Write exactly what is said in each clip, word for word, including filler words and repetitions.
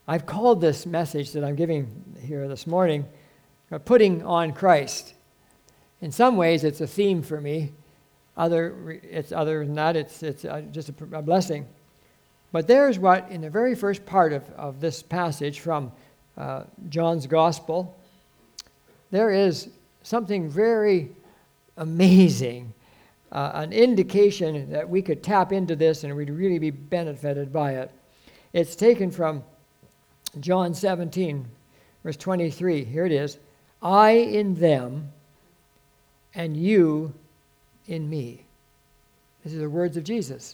I've called this message that I'm giving here this morning, uh, Putting on Christ. In some ways, it's a theme for me. Other, it's other than that, it's it's uh, just a, a blessing. But there's what, in the very first part of, of this passage from uh, John's Gospel, there is something very amazing, uh, an indication that we could tap into this and we'd really be benefited by it. It's taken from John seventeen, verse twenty-three. Here it is. I in them, and you in me. These are the words of Jesus.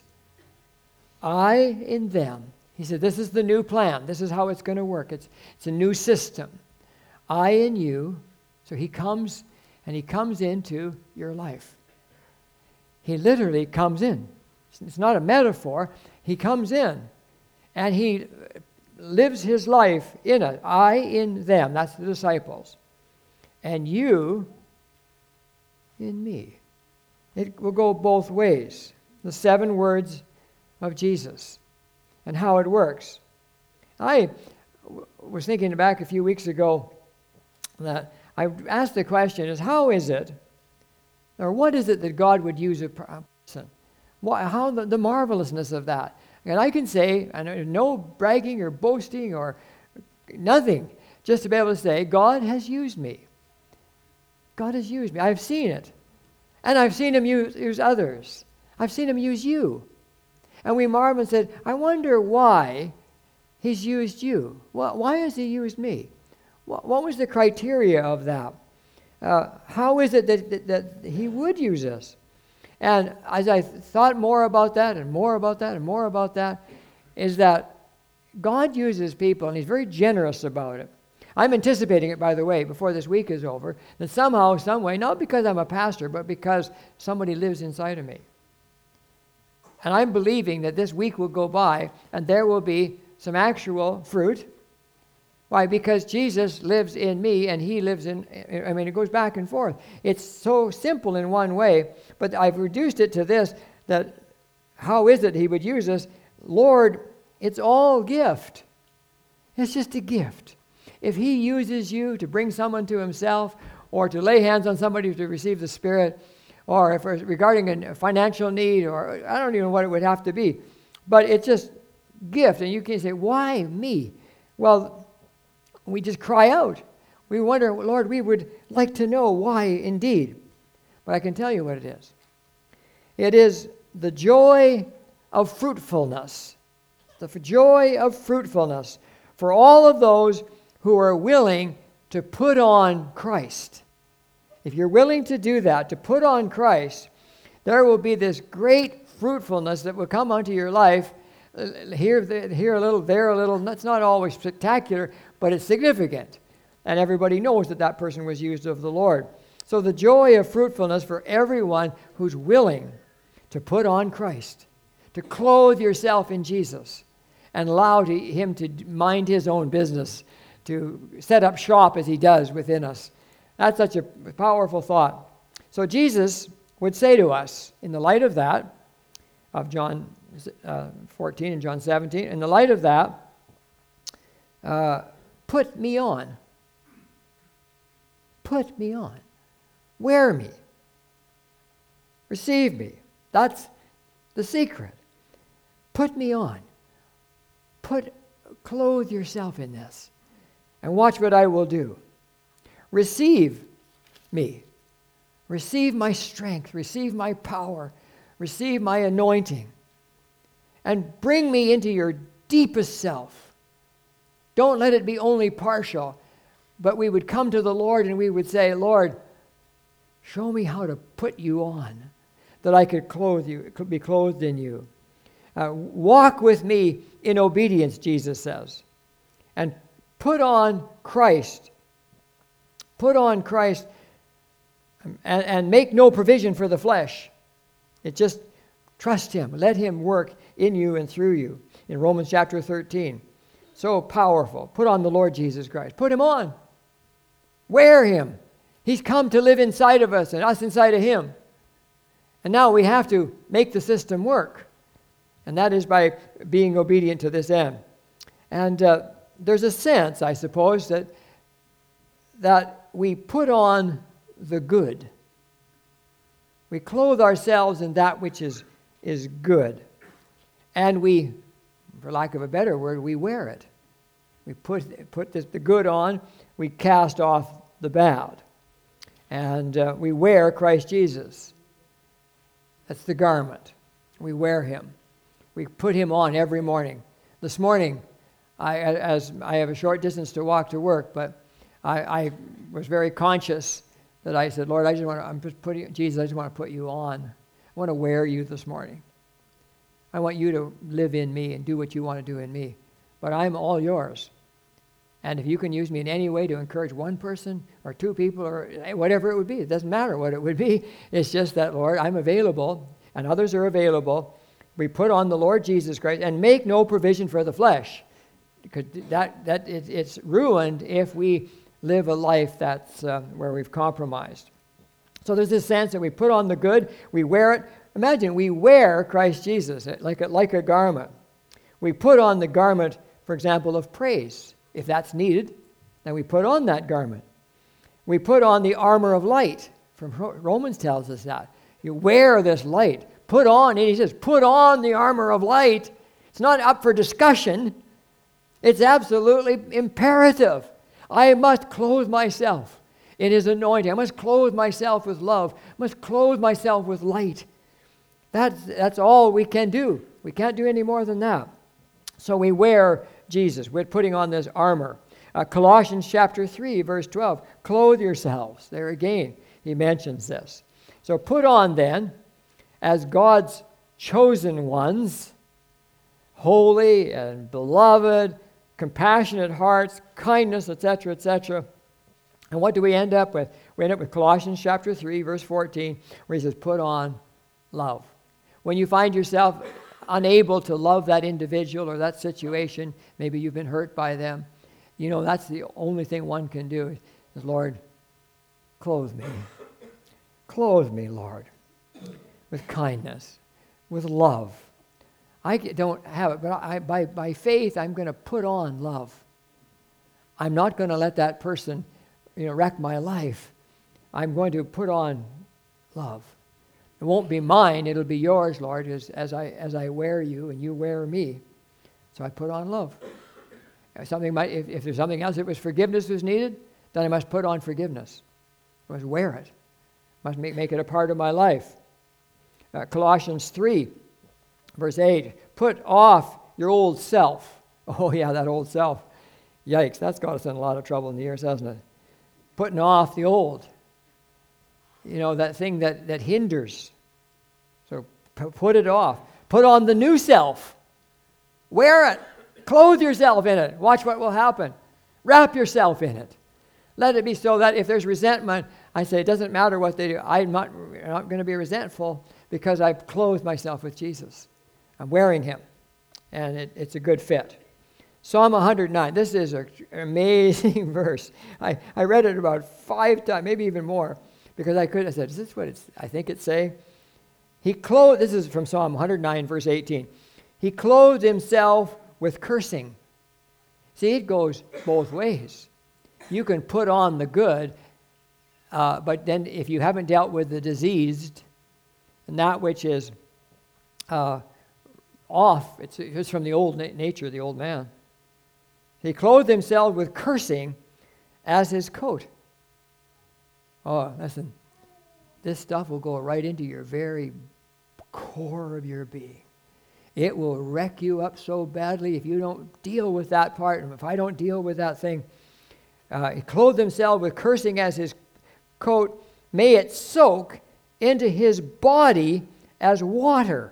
I in them. He said, this is the new plan. This is how it's going to work. It's, it's a new system. I in you. So he comes, and he comes into your life. He literally comes in. It's not a metaphor. He comes in, and he lives his life in it. I in them. That's the disciples. And you in me. It will go both ways. The seven words of Jesus and how it works. I w- was thinking back a few weeks ago that I asked the question is, how is it, or what is it that God would use a person? Why, how the, the marvelousness of that. And I can say, and no bragging or boasting or nothing, just to be able to say, God has used me. God has used me. I've seen it. And I've seen him use, use others. I've seen him use you. And we marveled and said, I wonder why he's used you. Well, why has he used me? What, what was the criteria of that? Uh, how is it that, that, that he would use us? And as I th- thought more about that and more about that and more about that, is that God uses people, and he's very generous about it. I'm anticipating it, by the way, before this week is over, that somehow, some way, not because I'm a pastor, but because somebody lives inside of me. And I'm believing that this week will go by and there will be some actual fruit. Why? Because Jesus lives in me and he lives in, I mean, it goes back and forth. It's so simple in one way, but I've reduced it to this, that how is it he would use us? Lord, it's all gift. It's just a gift. If he uses you to bring someone to himself or to lay hands on somebody to receive the Spirit, or if regarding a financial need, or I don't even know what it would have to be, but it's just gift. And you can say, why me? Well, we just cry out. We wonder, Lord, we would like to know why indeed. But I can tell you what it is. It is the joy of fruitfulness. The joy of fruitfulness for all of those who are willing to put on Christ. If you're willing to do that, to put on Christ, there will be this great fruitfulness that will come onto your life. Here, here a little, there a little. That's not always spectacular, but it's significant. And everybody knows that that person was used of the Lord. So the joy of fruitfulness for everyone who's willing to put on Christ, to clothe yourself in Jesus, and allow to, him to mind his own business, to set up shop as he does within us. That's such a powerful thought. So Jesus would say to us, in the light of that, of John uh, fourteen and John seventeen, in the light of that, uh, put me on. Put me on. Wear me. Receive me. That's the secret. Put me on. Put, clothe yourself in this. And watch what I will do. Receive me. Receive my strength. Receive my power. Receive my anointing. And bring me into your deepest self. Don't let it be only partial, but we would come to the Lord and we would say, Lord, show me how to put you on, that I could clothe you, could be clothed in you. Uh, walk with me in obedience, Jesus says. And put on Christ. Put on Christ and, and make no provision for the flesh. It just trust him. Let him work in you and through you. In Romans chapter thirteen. So powerful. Put on the Lord Jesus Christ. Put him on. Wear him. He's come to live inside of us and us inside of him. And now we have to make the system work. And that is by being obedient to this end. And uh, there's a sense, I suppose, that that we put on the good. We clothe ourselves in that which is, is good. And we, for lack of a better word, we wear it. We put, put this, the good on, we cast off the bad. And uh, we wear Christ Jesus. That's the garment. We wear him. We put him on every morning. This morning, I, as I have a short distance to walk to work, but I, I was very conscious that I said, Lord, I just want to, I'm just putting, Jesus, I just want to put you on. I want to wear you this morning. I want you to live in me and do what you want to do in me. But I'm all yours. And if you can use me in any way to encourage one person or two people or whatever it would be, it doesn't matter what it would be. It's just that, Lord, I'm available and others are available. We put on the Lord Jesus Christ and make no provision for the flesh. Because that, that it, it's ruined if we live a life that's uh, where we've compromised. So there's this sense that we put on the good, we wear it. Imagine we wear Christ Jesus like a, like a garment. We put on the garment, for example, of praise. If that's needed, then we put on that garment. We put on the armor of light. From Romans tells us that. You wear this light. Put on, and he says, put on the armor of light. It's not up for discussion. It's absolutely imperative. I must clothe myself in his anointing. I must clothe myself with love. I must clothe myself with light. That's, that's all we can do. We can't do any more than that. So we wear Jesus. We're putting on this armor. Uh, Colossians chapter three, verse twelve. Clothe yourselves. There again, he mentions this. So put on then, as God's chosen ones, holy and beloved, compassionate hearts, kindness, et cetera, et cetera. And what do we end up with? We end up with Colossians chapter three, verse fourteen, where he says, put on love. When you find yourself unable to love that individual or that situation, maybe you've been hurt by them, you know, that's the only thing one can do is, Lord, clothe me. Clothe me, Lord, with kindness, with love. I don't have it, but I, by, by faith, I'm going to put on love. I'm not going to let that person, you know, wreck my life. I'm going to put on love. It won't be mine, it'll be yours, Lord, as, as I as I wear you and you wear me. So I put on love. If, something might, if, if there's something else, if it was forgiveness was needed, then I must put on forgiveness. I must wear it. I must make, make it a part of my life. Uh, Colossians three, verse eight, put off your old self. Oh yeah, that old self. Yikes, that's got us in a lot of trouble in the years, hasn't it? Putting off the old. You know, that thing that, that hinders. So p- put it off. Put on the new self. Wear it. Clothe yourself in it. Watch what will happen. Wrap yourself in it. Let it be so that if there's resentment, I say it doesn't matter what they do. I'm not, not going to be resentful because I've clothed myself with Jesus. I'm wearing him. And it, it's a good fit. Psalm one hundred nine. This is an amazing verse. I, I read it about five times, maybe even more. Because I could, I said, is this what it's, I think it's saying? He clothed, this is from Psalm one hundred nine, verse eighteen. He clothed himself with cursing. See, it goes both ways. You can put on the good, uh, but then if you haven't dealt with the diseased, and that which is uh, off, it's, it's from the old na- nature of the old man. He clothed himself with cursing as his coat. Oh, listen, this stuff will go right into your very core of your being. It will wreck you up so badly if you don't deal with that part, and if I don't deal with that thing. Uh, he clothed himself with cursing as his coat. May it soak into his body as water,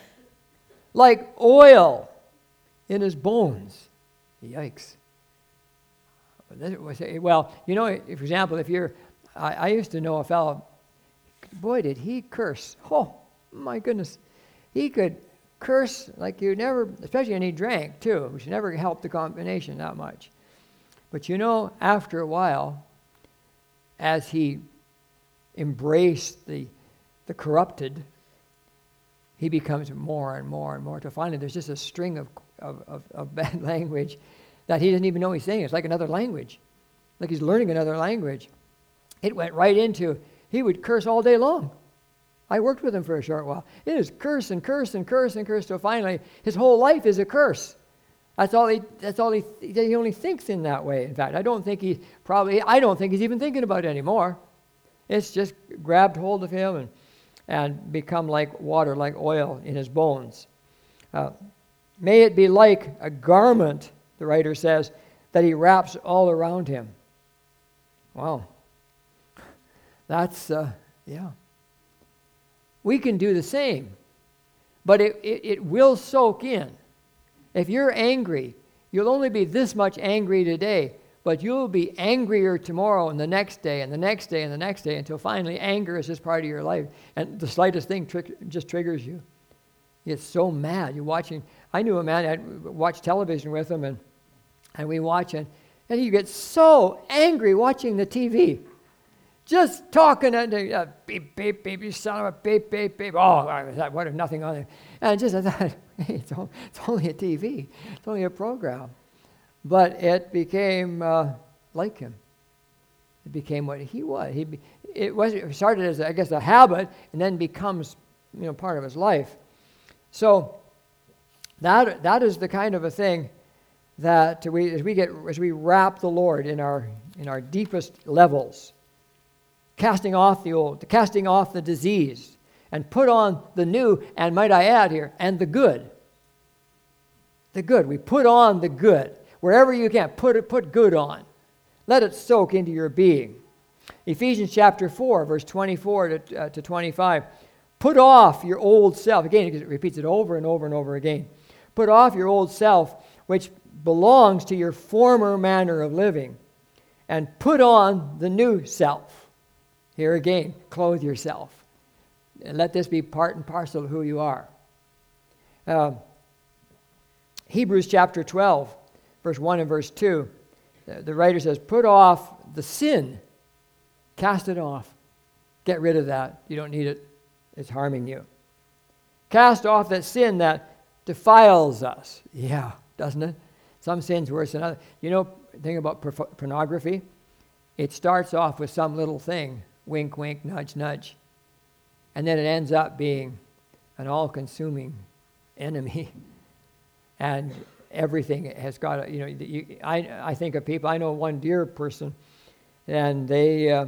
like oil in his bones. Yikes. Well, you know, for example, if you're I, I used to know a fellow, boy, did he curse. Oh, my goodness. He could curse like you never, especially when he drank too, which never helped the combination that much. But you know, after a while, as he embraced the, the corrupted, he becomes more and more and more, to finally there's just a string of, of, of, of bad language that he doesn't even know he's saying. It's like another language, like he's learning another language. It went right into, he would curse all day long. I worked with him for a short while. It is curse and curse and curse and curse, so finally his whole life is a curse. That's all he, that's all he, he only thinks in that way. In fact, I don't think he probably, I don't think he's even thinking about it anymore. It's just grabbed hold of him and, and become like water, like oil in his bones. Uh, may it be like a garment, the writer says, that he wraps all around him. Wow. That's, uh, yeah. We can do the same, but it, it, it will soak in. If you're angry, you'll only be this much angry today, but you'll be angrier tomorrow and the next day and the next day and the next day until finally anger is just part of your life. And the slightest thing tri- just triggers you. You get so mad. You're watching. I knew a man, I'd watch television with him, and, and we watch, and, and you get so angry watching the T V. Just talking and uh, beep, beep, beep, you son of a beep, beep, beep. Oh, I thought, what if nothing on there? And just I thought, hey, it's, all, it's only a T V. It's only a program. But it became uh, like him. It became what he was. He be, it was it started as, I guess, a habit, and then becomes, you know, part of his life. So that that is the kind of a thing that we as we get as we wrap the Lord in our in our deepest levels. Casting off the old, casting off the disease, and put on the new, and might I add here, and the good. The good. We put on the good. Wherever you can, put it, put good on. Let it soak into your being. Ephesians chapter four, verse twenty-four to, uh, to twenty-five. Put off your old self. Again, it repeats it over and over and over again. Put off your old self, which belongs to your former manner of living, and put on the new self. Here again, clothe yourself. And let this be part and parcel of who you are. Uh, Hebrews chapter twelve, verse one and verse two. The, the writer says, put off the sin. Cast it off. Get rid of that. You don't need it. It's harming you. Cast off that sin that defiles us. Yeah, doesn't it? Some sin's worse than others. You know, the thing about pornography, it starts off with some little thing. Wink, wink, nudge, nudge. And then it ends up being an all-consuming enemy. And everything has got, you know, you, I, I think of people, I know one dear person, and they uh,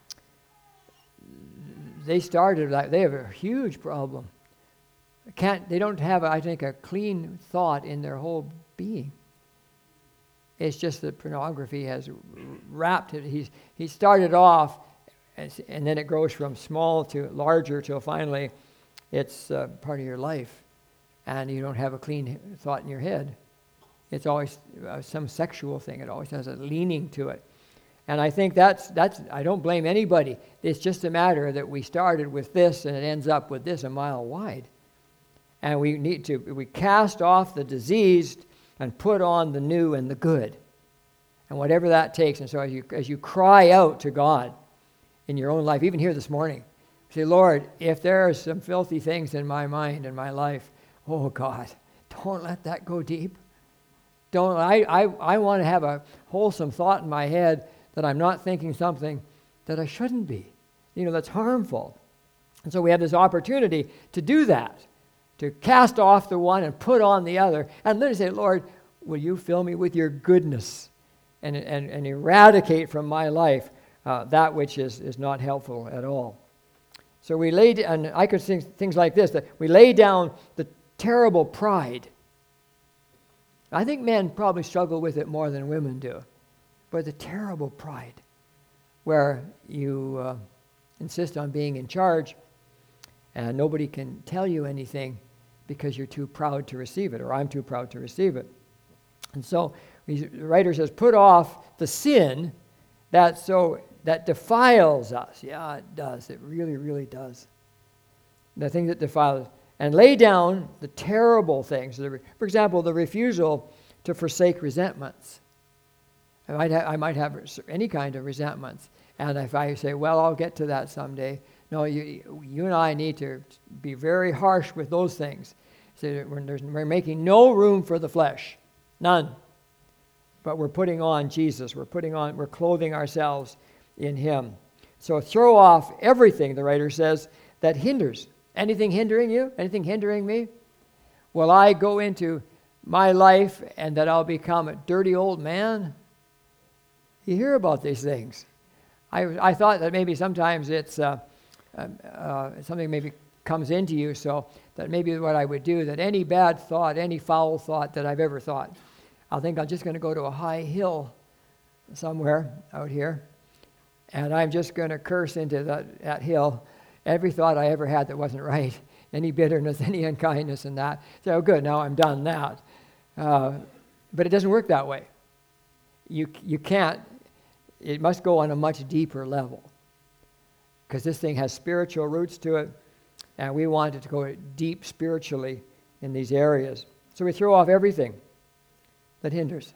they started, like, they have a huge problem. Can't, they don't have, I think, a clean thought in their whole being. It's just that pornography has wrapped it. He's, he started off, and then it grows from small to larger till finally it's uh, part of your life. And you don't have a clean thought in your head. It's always uh, some sexual thing. It always has a leaning to it. And I think that's, that's, I don't blame anybody. It's just a matter that we started with this and it ends up with this a mile wide. And we need to, we cast off the diseased and put on the new and the good. And whatever that takes. And so as you, as you cry out to God, in your own life, even here this morning. Say, Lord, if there are some filthy things in my mind and my life, oh God, don't let that go deep. Don't. I, I, I want to have a wholesome thought in my head that I'm not thinking something that I shouldn't be, you know, that's harmful. And so we have this opportunity to do that, to cast off the one and put on the other, and literally say, Lord, will you fill me with your goodness and, and, and eradicate from my life Uh, that which is, is not helpful at all. So we laid, and I could think things like this, that we lay down the terrible pride. I think men probably struggle with it more than women do. But the terrible pride, where you uh, insist on being in charge, and nobody can tell you anything because you're too proud to receive it, or I'm too proud to receive it. And so the writer says, put off the sin that so that defiles us. Yeah, it does. It really, really does. The thing that defiles us. And lay down the terrible things. For example, the refusal to forsake resentments. I might, ha- I might have any kind of resentments. And if I say, well, I'll get to that someday. No, you, you and I need to be very harsh with those things. So we're, we're making no room for the flesh. None. but we're putting on Jesus. We're putting on, we're clothing ourselves in him. So throw off everything, the writer says, that hinders. Anything hindering you? Anything hindering me? Will I go into my life and that I'll become a dirty old man? You hear about these things. I, I thought that maybe sometimes it's uh, uh, uh, something maybe comes into you, so that maybe what I would do, that any bad thought, any foul thought that I've ever thought, I'll think I'm just going to go to a high hill somewhere out here, and I'm just going to curse into that, that hill every thought I ever had that wasn't right, any bitterness, any unkindness and that. So, oh, good, now I'm done that. Uh, but it doesn't work that way. You you can't. It must go on a much deeper level, because this thing has spiritual roots to it, and we want it to go deep spiritually in these areas. So we throw off everything that hinders,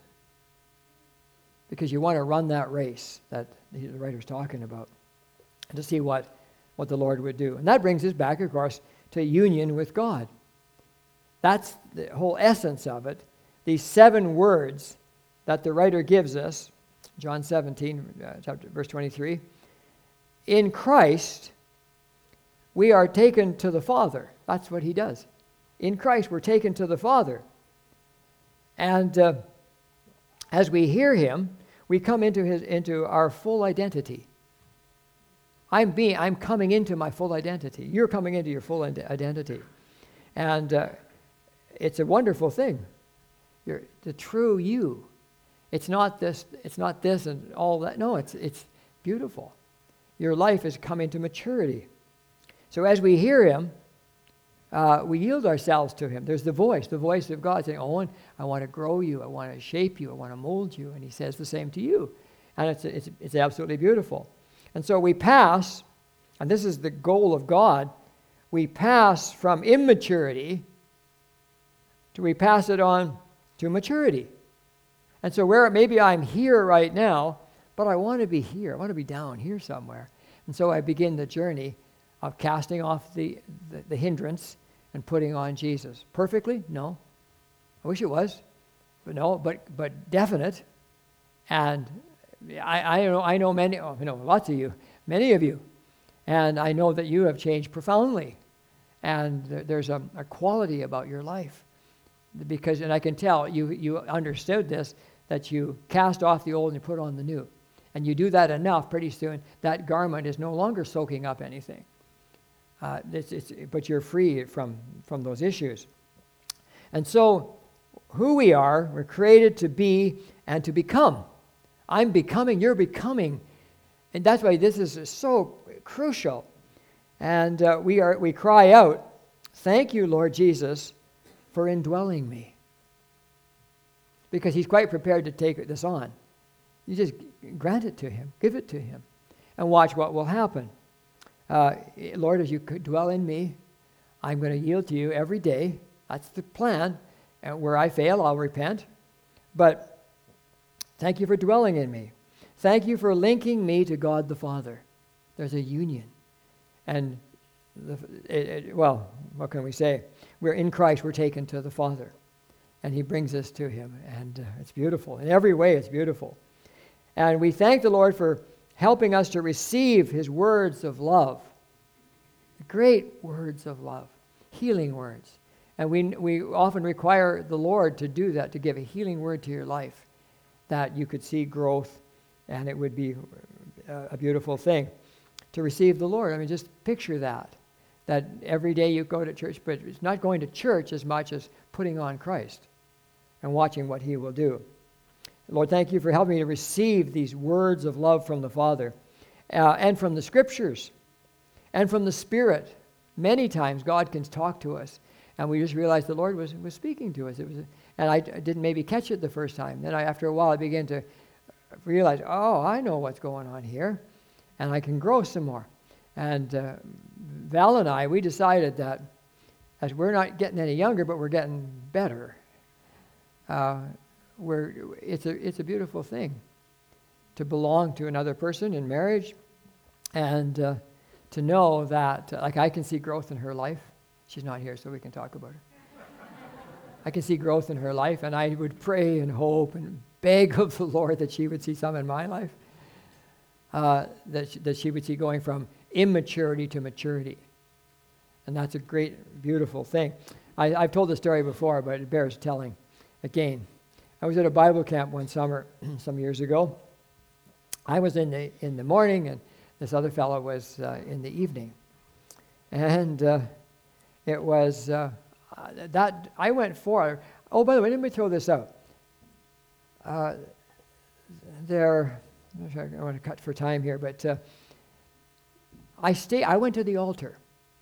because you want to run that race that the writer's talking about, and to see what, what the Lord would do. And that brings us back, of course, to union with God. That's the whole essence of it. These seven words that the writer gives us, John seventeen, uh, chapter, verse twenty-three, in Christ we are taken to the Father. That's what he does. In Christ we're taken to the Father. And uh, as we hear him, we come into his into our full identity. I'm being, I'm coming into my full identity. You're coming into your full identity. And uh, it's a wonderful thing. You're the true you. It's not this, it's not this and all that. No, it's it's beautiful. Your life is coming to maturity. So as we hear him, uh, we yield ourselves to him. There's the voice, the voice of God saying, Owen, I want to grow you. I want to shape you. I want to mold you. And he says the same to you. And it's it's it's absolutely beautiful. And so we pass, and this is the goal of God, we pass from immaturity to we pass it on to maturity. And so where maybe I'm here right now, but I want to be here. I want to be down here somewhere. And so I begin the journey of casting off the, the, the hindrance and putting on Jesus. Perfectly? No. I wish it was. But no, but but definite. And I, I know I know many, oh, you know, lots of you, many of you. And I know that you have changed profoundly. And there, there's a, a quality about your life. Because, and I can tell, you you understood this, that you cast off the old and you put on the new. And you do that enough, pretty soon, that garment is no longer soaking up anything. Uh, it's, it's, but you're free from, from those issues. And so, who we are, we're created to be and to become. I'm becoming, you're becoming. And that's why this is so crucial. And uh, we are we cry out, thank you, Lord Jesus, for indwelling me. Because he's quite prepared to take this on. You just grant it to him, give it to him, and watch what will happen. Uh, Lord, as you dwell in me, I'm going to yield to you every day. That's the plan. And where I fail, I'll repent. But thank you for dwelling in me. Thank you for linking me to God the Father. There's a union. And, the, it, it, well, what can we say? We're in Christ, we're taken to the Father. And he brings us to him. And uh, it's beautiful. In every way, it's beautiful. And we thank the Lord for helping us to receive his words of love. Great words of love. Healing words. And we we often require the Lord to do that, to give a healing word to your life, that you could see growth, and it would be a, a beautiful thing to receive the Lord. I mean, just picture that, that every day you go to church, but it's not going to church as much as putting on Christ and watching what he will do. Lord, thank you for helping me to receive these words of love from the Father uh, and from the Scriptures and from the Spirit. Many times God can talk to us, and we just realize the Lord was, was speaking to us. It was, and I, I didn't maybe catch it the first time. Then I, after a while, I began to realize, oh, I know what's going on here, and I can grow some more. And uh, Val and I, we decided that as we're not getting any younger, but we're getting better. Uh, Where it's a it's a beautiful thing to belong to another person in marriage, and uh, to know that uh, like I can see growth in her life. She's not here, so we can talk about her. I can see growth in her life, and I would pray and hope and beg of the Lord that she would see some in my life, uh, that, she, that she would see going from immaturity to maturity. And that's a great, beautiful thing. I, I've told the story before, but it bears telling again. I was at a Bible camp one summer, some years ago. I was in the in the morning, and this other fellow was uh, in the evening. And uh, it was uh, that I went for. Oh, by the way, let me throw this out. Uh, there, I want to cut for time here, but uh, I stay. I went to the altar.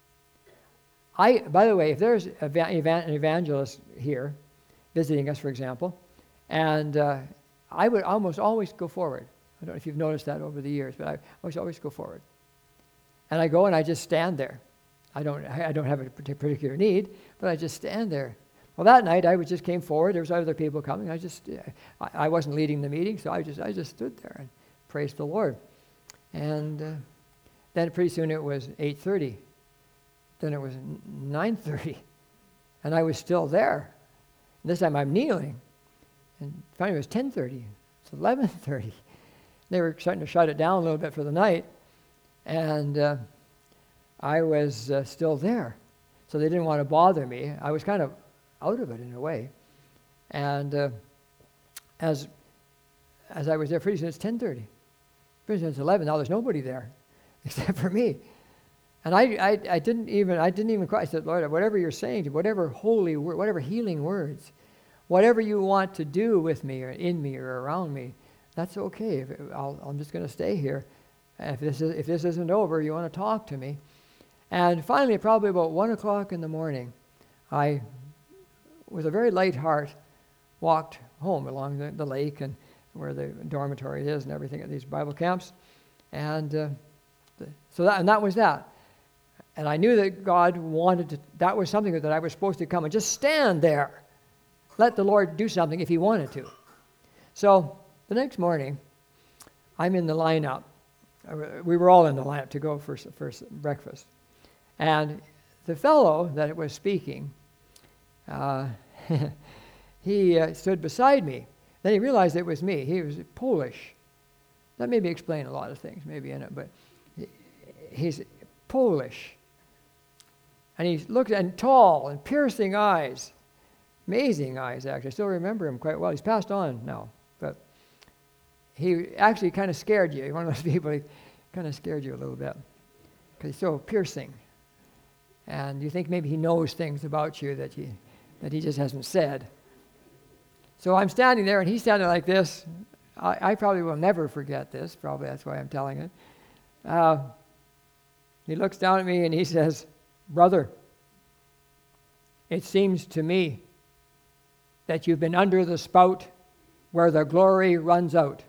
I, by the way, if there's an evangelist here visiting us, for example, and uh, I would almost always go forward. I don't know if you've noticed that over the years, but I always always go forward. And I go and I just stand there. I don't I don't have a particular need, but I just stand there. Well, that night I just came forward. There was other people coming. I just I, I wasn't leading the meeting, so I just I just stood there and praised the Lord. And uh, then pretty soon it was eight thirty. Then it was nine thirty, and I was still there. And this time I'm kneeling, and finally it was ten thirty. It's eleven thirty. They were starting to shut it down a little bit for the night, and uh, I was uh, still there. So they didn't want to bother me. I was kind of out of it in a way. And uh, as as I was there, pretty soon it's ten thirty. Pretty soon it's eleven. Now there's nobody there except for me. And I, I, I didn't even, I didn't even cry. I said, Lord, whatever you're saying, whatever holy word, whatever healing words, whatever you want to do with me or in me or around me, that's okay. If it, I'll, I'm just going to stay here. If this is, if this isn't over, you want to talk to me. And finally, probably about one o'clock in the morning, I, with a very light heart, walked home along the, the lake and where the dormitory is and everything at these Bible camps. And uh, the, so that, and that was that. And I knew that God wanted to, that was something that I was supposed to come and just stand there. Let the Lord do something if he wanted to. So the next morning, I'm in the lineup. We were all in the lineup to go for, for breakfast. And the fellow that was speaking, uh, he uh, stood beside me. Then he realized it was me. He was Polish. That maybe explain a lot of things maybe in it, but he, he's Polish. And he looked and tall and piercing eyes, amazing eyes actually. I still remember him quite well. He's passed on now, but he actually kind of scared you. He's one of those people, he kind of scared you a little bit because he's so piercing. And you think maybe he knows things about you that he, that he just hasn't said. So I'm standing there and he's standing like this. I, I probably will never forget this. Probably that's why I'm telling it. Uh, he looks down at me and he says, "Brother, it seems to me that you've been under the spout where the glory runs out."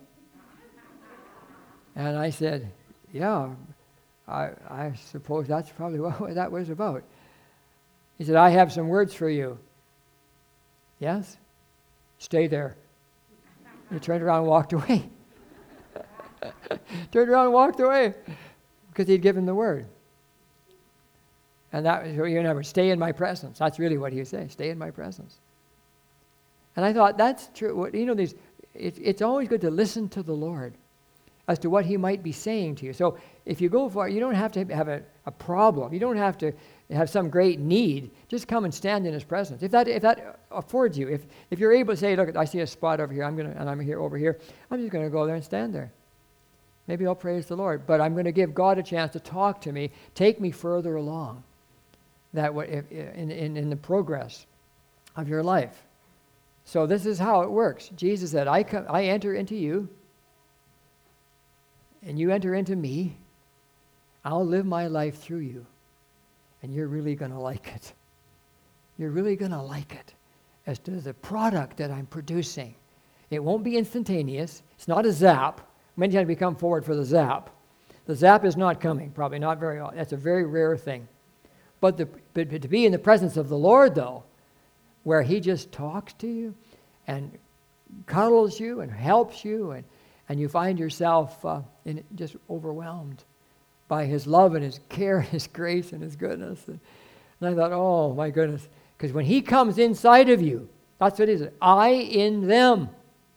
And I said, yeah, I, I suppose that's probably what that was about. He said, "I have some words for you." Yes? Stay there. He turned around and walked away. Turned around and walked away because he'd given the word. And that was, you never stay in my presence. That's really what he was saying. Stay in my presence. And I thought, that's true. You know, these, it, it's always good to listen to the Lord as to what he might be saying to you. So if you go for it, you don't have to have a, a problem. You don't have to have some great need. Just come and stand in his presence. If that if that affords you, if if you're able to say, look, I see a spot over here, I'm gonna and I'm here over here, I'm just gonna go there and stand there. Maybe I'll praise the Lord, but I'm gonna give God a chance to talk to me, take me further along. That way, in, in in the progress of your life. So this is how it works. Jesus said, I come, I enter into you, and you enter into me. I'll live my life through you, and you're really going to like it. You're really going to like it as to the product that I'm producing. It won't be instantaneous. It's not a zap. Many times we come forward for the zap. The zap is not coming, probably not very often. That's a very rare thing. But, the, but to be in the presence of the Lord, though, where he just talks to you and cuddles you and helps you, and, and you find yourself uh, in, just overwhelmed by his love and his care, his grace and his goodness. And, and I thought, oh my goodness, because when he comes inside of you, that's what it is. I in them.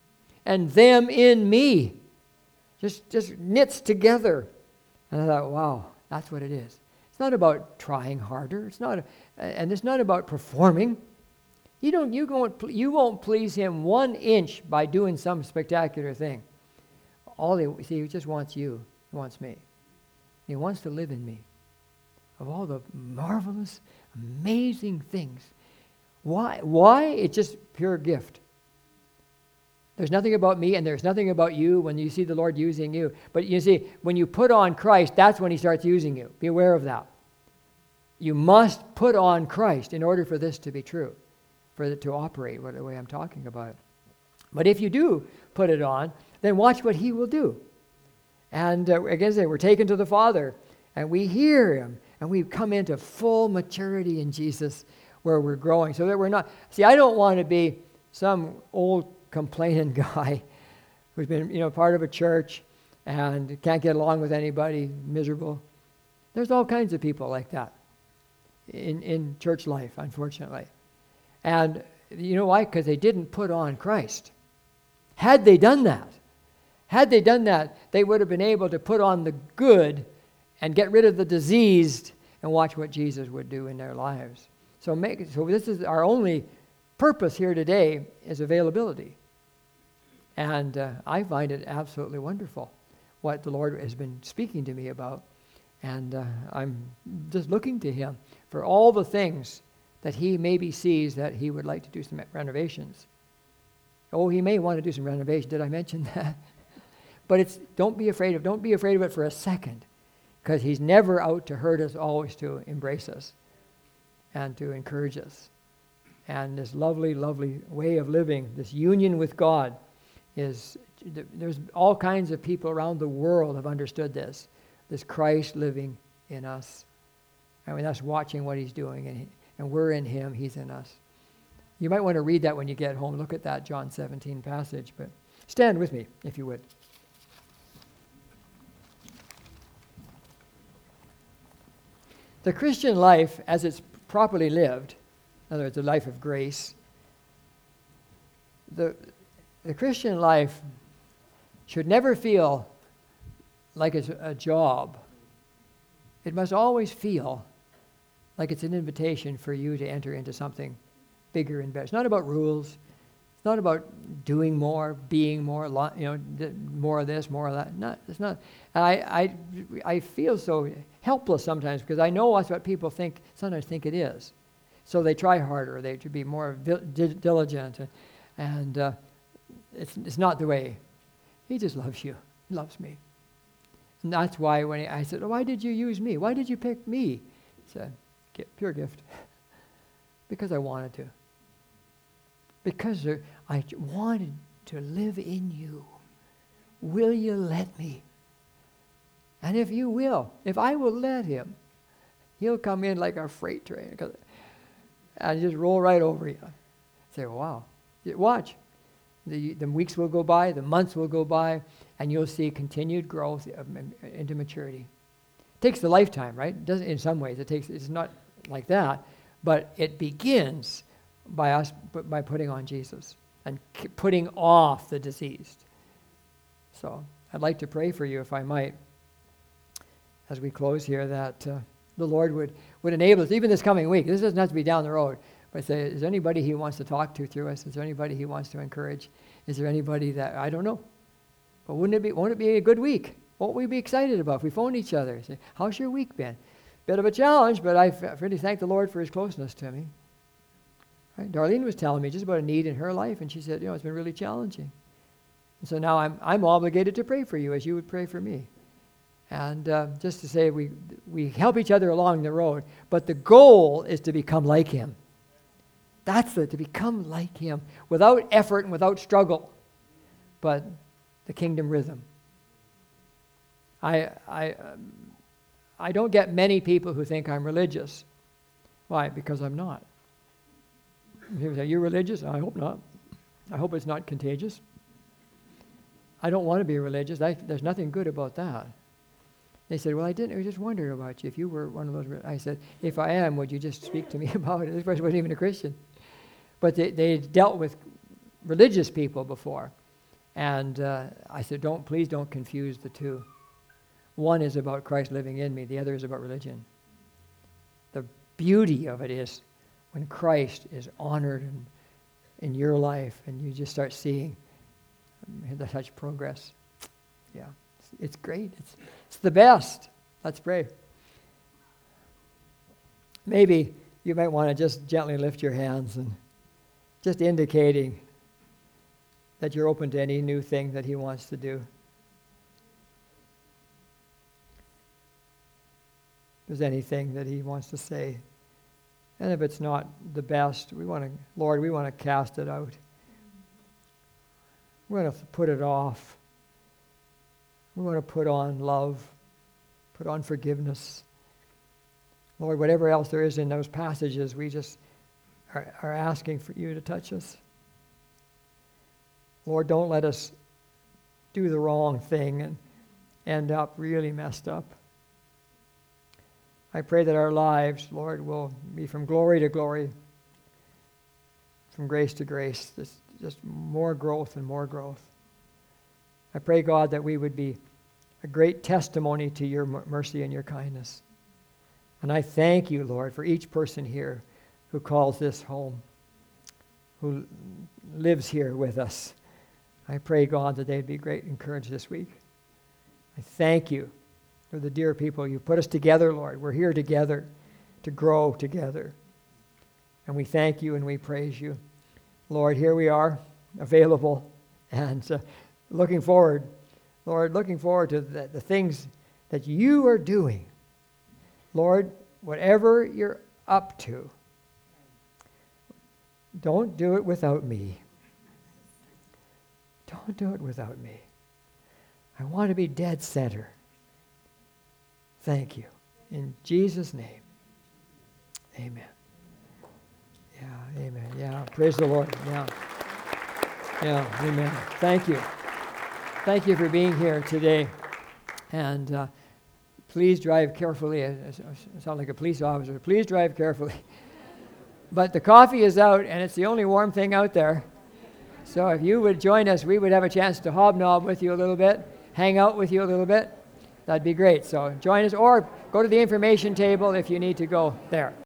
and them in me. Just, just knits together. And I thought, wow, that's what it is. It's not about trying harder. It's not, and it's not about performing. You don't, you won't, you won't please him one inch by doing some spectacular thing. All he, see, he just wants you. He wants me. He wants to live in me. Of all the marvelous, amazing things. Why? Why? It's just pure gift. There's nothing about me and there's nothing about you when you see the Lord using you. But you see, when you put on Christ, that's when he starts using you. Be aware of that. You must put on Christ in order for this to be true, for it to operate the way I'm talking about it. But if you do put it on, then watch what he will do. And uh, again, we're taken to the Father, and we hear him, and we come into full maturity in Jesus where we're growing. So that we're not, see, I don't want to be some old complaining guy who's been, you know, part of a church and can't get along with anybody, miserable. There's all kinds of people like that in, in church life, unfortunately. And you know why? Because they didn't put on Christ. Had they done that, had they done that, they would have been able to put on the good and get rid of the diseased and watch what Jesus would do in their lives. So make so this is our only purpose here today is availability. And uh, I find it absolutely wonderful what the Lord has been speaking to me about. And uh, I'm just looking to him for all the things that he maybe sees that he would like to do some renovations. Oh, he may want to do some renovation. Did I mention that? But it's don't be afraid of don't be afraid of it for a second, because he's never out to hurt us, always to embrace us and to encourage us. And this lovely, lovely way of living, this union with God, is there's all kinds of people around the world have understood this, this Christ living in us. I mean, that's watching what he's doing, and, he, and we're in him, he's in us. You might want to read that when you get home. Look at that John seventeen passage, but stand with me, if you would. The Christian life, as it's properly lived, in other words, the life of grace, the, the Christian life should never feel like it's a job. It must always feel like it's an invitation for you to enter into something bigger and better. It's not about rules. It's not about doing more, being more, you know, more of this, more of that. Not, it's not. And I, I, I feel so helpless sometimes because I know that's what people think. Sometimes think it is. So they try harder. They to be more diligent, and, and uh, it's it's not the way. He just loves you. He loves me, and that's why when he, I said, oh, "Why did you use me? Why did you pick me?" He said, "Pure gift, because I wanted to. Because there, I wanted to live in you. Will you let me? And if you will, if I will let him, he'll come in like a freight train." And just roll right over you. Say, wow. Watch. The, the weeks will go by, the months will go by, and you'll see continued growth into maturity. It takes a lifetime, right? It doesn't, in some ways, it takes. It's not like that, but it begins by us by putting on Jesus and putting off the diseased. So I'd like to pray for you, if I might, as we close here, that uh, the Lord would, would enable us, even this coming week. This doesn't have to be down the road, but say, is there anybody he wants to talk to through us? Is there anybody he wants to encourage? Is there anybody that, I don't know. But wouldn't it be, won't it be a good week? Won't we be excited about if we phone each other? Say, how's your week been? Bit of a challenge, but I really thank the Lord for his closeness to me. Right? Darlene was telling me just about a need in her life, and she said, you know, it's been really challenging. And so now I'm I'm obligated to pray for you as you would pray for me. And uh, just to say we we help each other along the road, but the goal is to become like him. That's it, to become like him without effort and without struggle, but the kingdom rhythm. I I um, I don't get many people who think I'm religious. Why? Because I'm not. People say, "You're religious?" I hope not. I hope it's not contagious. I don't want to be religious. I, there's nothing good about that. They said, well, I didn't. I was just wondering about you. If you were one of those, I said, if I am, would you just speak to me about it? This person wasn't even a Christian. But they, they dealt with religious people before. And uh, I said, don't, please don't confuse the two. One is about Christ living in me. The other is about religion. The beauty of it is when Christ is honored in, in your life and you just start seeing um, such progress. Yeah, it's, it's great. It's, it's the best. Let's pray. Maybe you might want to just gently lift your hands and just indicating that you're open to any new thing that he wants to do. If there's anything that he wants to say. And if it's not the best, we want to, Lord, we want to cast it out. We want to put it off. We want to put on love, put on forgiveness. Lord, whatever else there is in those passages, we just are, are asking for you to touch us. Lord, don't let us do the wrong thing and end up really messed up. I pray that our lives, Lord, will be from glory to glory, from grace to grace, just, just more growth and more growth. I pray, God, that we would be a great testimony to your mercy and your kindness. And I thank you, Lord, for each person here who calls this home, who lives here with us. I pray, God, that they'd be great encouraged this week. I thank you for the dear people. You put us together, Lord. We're here together to grow together. And we thank you and we praise you. Lord, here we are, available and uh, looking forward, Lord, looking forward to the, the things that you are doing. Lord, whatever you're up to, don't do it without me. Don't do it without me. I want to be dead center. Thank you. In Jesus' name, amen. Yeah, amen. Yeah, praise the Lord. Yeah. Yeah, amen. Thank you. Thank you for being here today. And uh, please drive carefully. I sound like a police officer. Please drive carefully. But the coffee is out, and it's the only warm thing out there. So if you would join us, we would have a chance to hobnob with you a little bit, hang out with you a little bit. That'd be great. So join us, or go to the information table if you need to go there.